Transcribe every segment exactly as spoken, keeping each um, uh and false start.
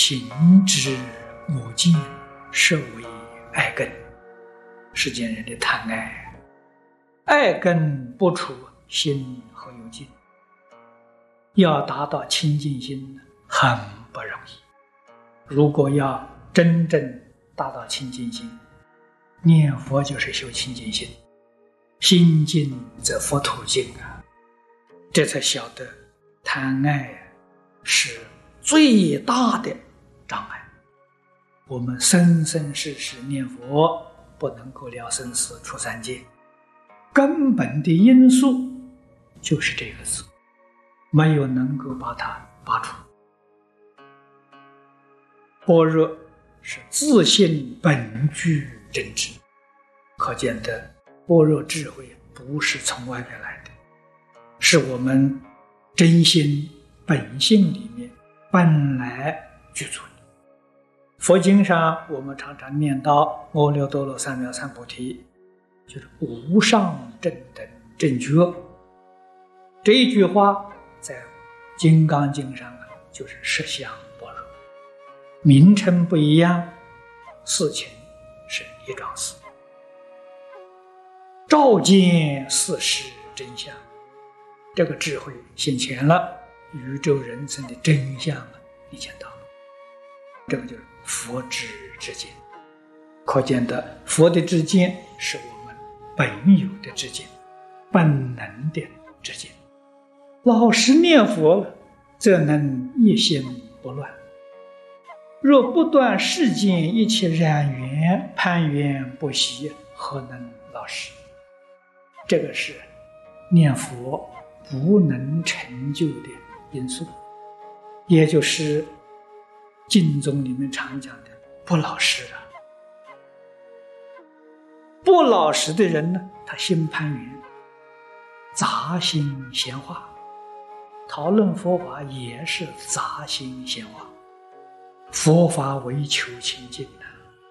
情之我见，是为爱根。世间人的贪爱，爱根不除，心何有尽？要达到清净心很不容易。如果要真正达到清净心，念佛就是修清净心，心净则佛土净啊！这才晓得贪爱是最大的障碍。我们生生世世念佛，不能够了生死出三界，根本的因素就是这个字，没有能够把它拔除。般若是自性本具真知，可见的般若智慧不是从外面来的，是我们真心本性里面本来具足的。佛经上我们常常念到阿耨多罗三藐三菩提，就是无上正等正觉。这一句话在金刚经上就是实相般若，名称不一样，事情是一桩事，照见事实真相。这个智慧现前了，宇宙人生的真相你见到了，这个就是佛智之见。可见的佛的知见是我们本有的知见，本能的知见。老实念佛了，则能一心不乱。若不断世间一切染缘，攀缘不息，何能老实？这个是念佛不能成就的因素，也就是经宗里面常讲的不老实了。不老实的人呢，他心攀缘，杂心闲话，讨论佛法也是杂心闲话。佛法为求清净的，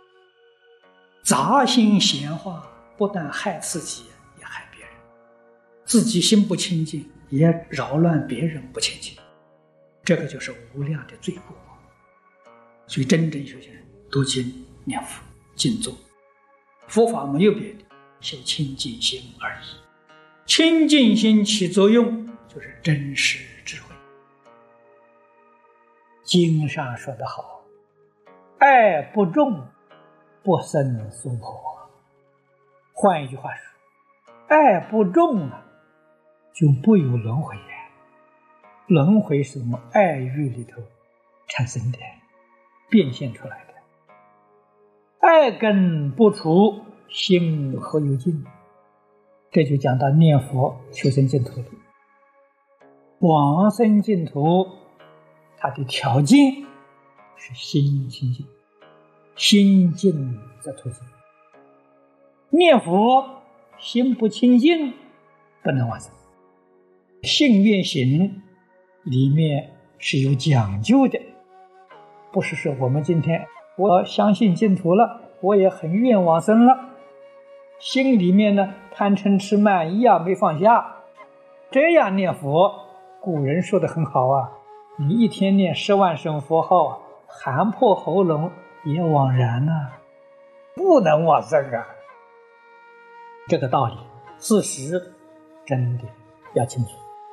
杂心闲话不但害自己，也害别人。自己心不清净，也扰乱别人不清净，这个就是无量的罪过。所以真正修行人读经念佛静坐，佛法没有别的，修清净心而已。清净心起作用就是真实智慧。经上说得好，爱不重，不生娑婆。换一句话说，爱不重啊，就不有轮回。轮回是我们爱欲里头产生的，变现出来的。爱根不除，心何有尽？这就讲到念佛求生净土了。往生净土它的条件是心清净，心净则土净。念佛心不清净，不能往生。信愿行里面是有讲究的，不是说我们今天我相信净土了，我也很愿往生了，心里面呢贪嗔痴慢一样没放下，这样念佛，古人说的很好啊，你一天念十万声佛号，喊破喉咙也枉然啊，不能往生啊。这个道理事实真的要清楚，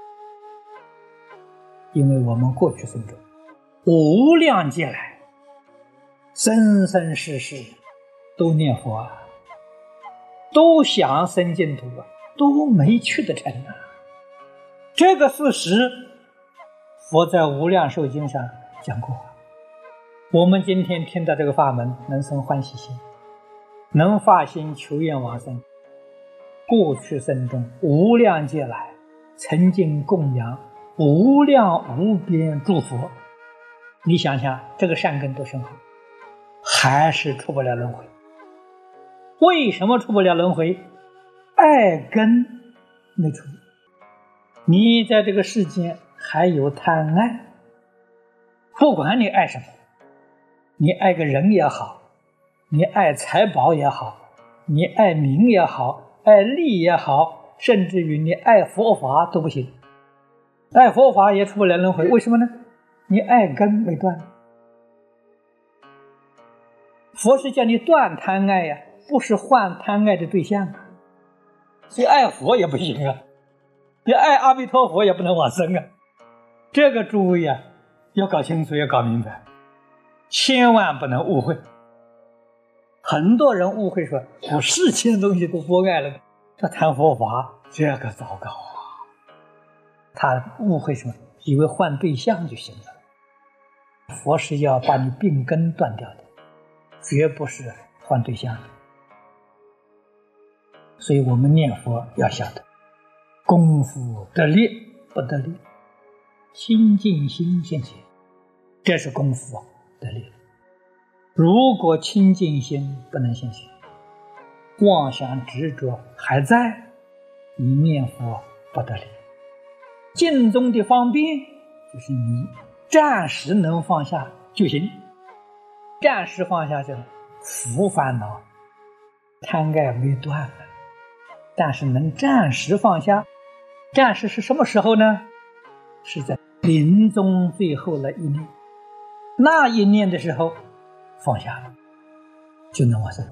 因为我们过去生中无量劫来生生世世都念佛啊，都想生净土啊，都没去得成啊。这个事实佛在无量寿经上讲过。我们今天听到这个法门，能生欢喜心，能发心求愿往生，过去生中无量劫来曾经供养无量无边诸佛，你想想这个善根多深厚，还是出不了轮回。为什么出不了轮回？爱根没出。你在这个世间还有贪爱，不管你爱什么，你爱个人也好，你爱财宝也好，你爱名也好，爱利也好，甚至于你爱佛法都不行。爱佛法也出不了轮回，为什么呢？你爱根没断。 佛是叫你断贪爱呀、啊，不是换贪爱的对象啊。所以爱佛也不行啊，你爱阿弥陀佛也不能往生啊。这个诸位啊，要搞清楚，要搞明白，千万不能误会。很多人误会说，我世间东西都不爱了，这谈佛法，这个糟糕啊！他误会什么？以为换对象就行了。佛是要把你病根断掉的，绝不是换对象的。所以我们念佛要晓得，功夫得力不得力，清净心现前，这是功夫啊得力。如果清净心不能现前，妄想执着还在，你念佛不得力。净宗的方便就是你暂时能放下就行，暂时放下就福烦恼贪爱没断了，但是能暂时放下。暂时是什么时候呢？是在临终最后的一念，那一念的时候放下了，就能往生。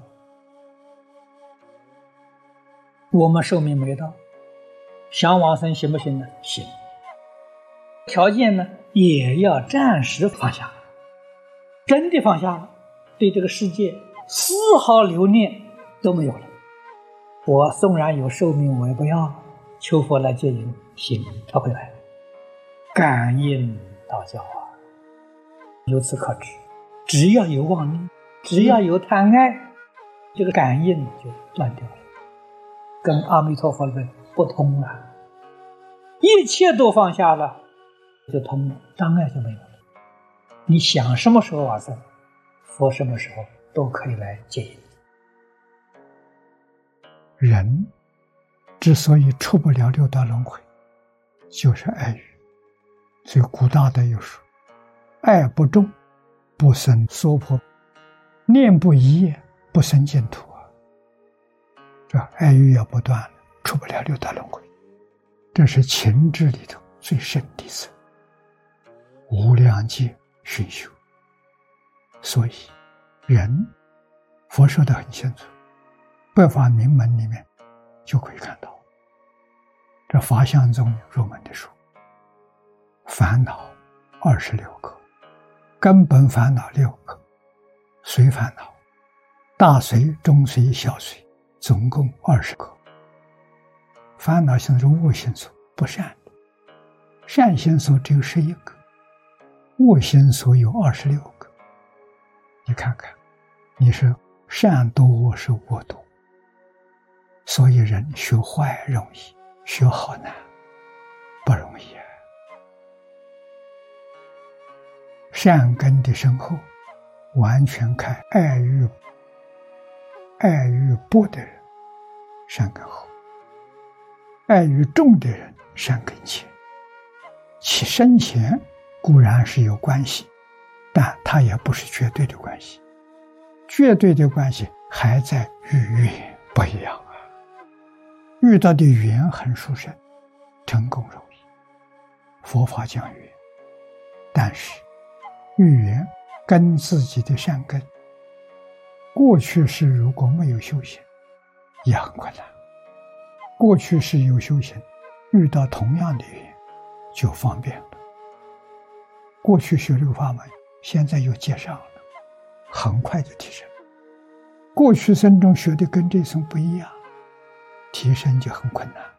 我们寿命没到，想往生行不行呢？行。条件呢，也要暂时放下。真的放下了，对这个世界丝毫留念都没有了。我纵然有寿命，我也不要，求佛来接引，行，他会来。感应道教啊，由此可知，只要有妄念，只要有贪爱，这个感应就断掉了，跟阿弥陀佛的不通了。一切都放下了，就通了，障碍就没有了。你想什么时候往生，佛什么时候都可以来接引。 人之所以出不了六道轮回，就是爱欲。所以古大德有说，爱不重，不生娑婆；念不移，不生净土啊。这爱欲要不断了，出不了六道轮回。这是情志里头最深的层，无量劫熏修。所以人佛说得很清楚，百法明门里面就可以看到，这法相宗入门的书，烦恼二十六个，根本烦恼六个，随烦恼大随、中随、小随，总共二十个。烦恼性是恶心所，不善的；善心所只有十一个，恶心所有二十六个。你看看，你是善多恶是恶多，所以人学坏容易，学好难，不容易啊。善根的深厚，完全看爱欲爱欲薄的人善根厚，爱欲重的人善根浅。其深浅固然是有关系，但它也不是绝对的关系。绝对的关系还在遇缘不一样啊。遇到的缘很殊胜，成功容易，佛法讲缘，但是遇缘跟自己的善根，过去世如果没有修行也很困难，过去世有修行，遇到同样的缘就方便了。过去学这个法门，现在又接上了，很快就提升。过去生中学的跟这层不一样，提升就很困难。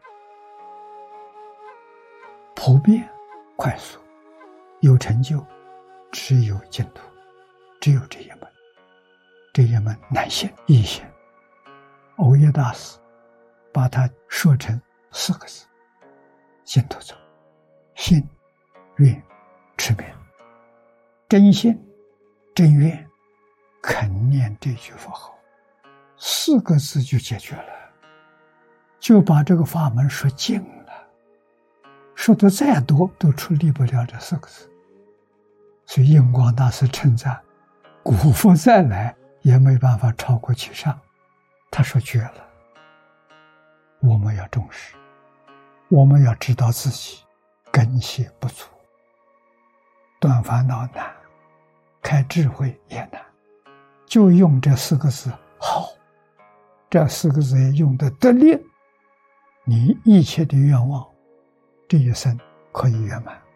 普遍快速有成就，只有净土，只有这一门。这一门难行易行，藕益大师把它说成四个字：净土宗。信、愿、持名，真信、真愿，肯念这句佛号，四个字就解决了，就把这个法门说尽了。说的再多都处理不了这四个字。所以印光大师称赞，古佛再来也没办法超过其上。他说绝了。我们要重视，我们要知道自己根系不足，断烦恼难，开智慧也难， 就用这四个字好，这四个字用得得力，你一切的愿望这一生可以圆满。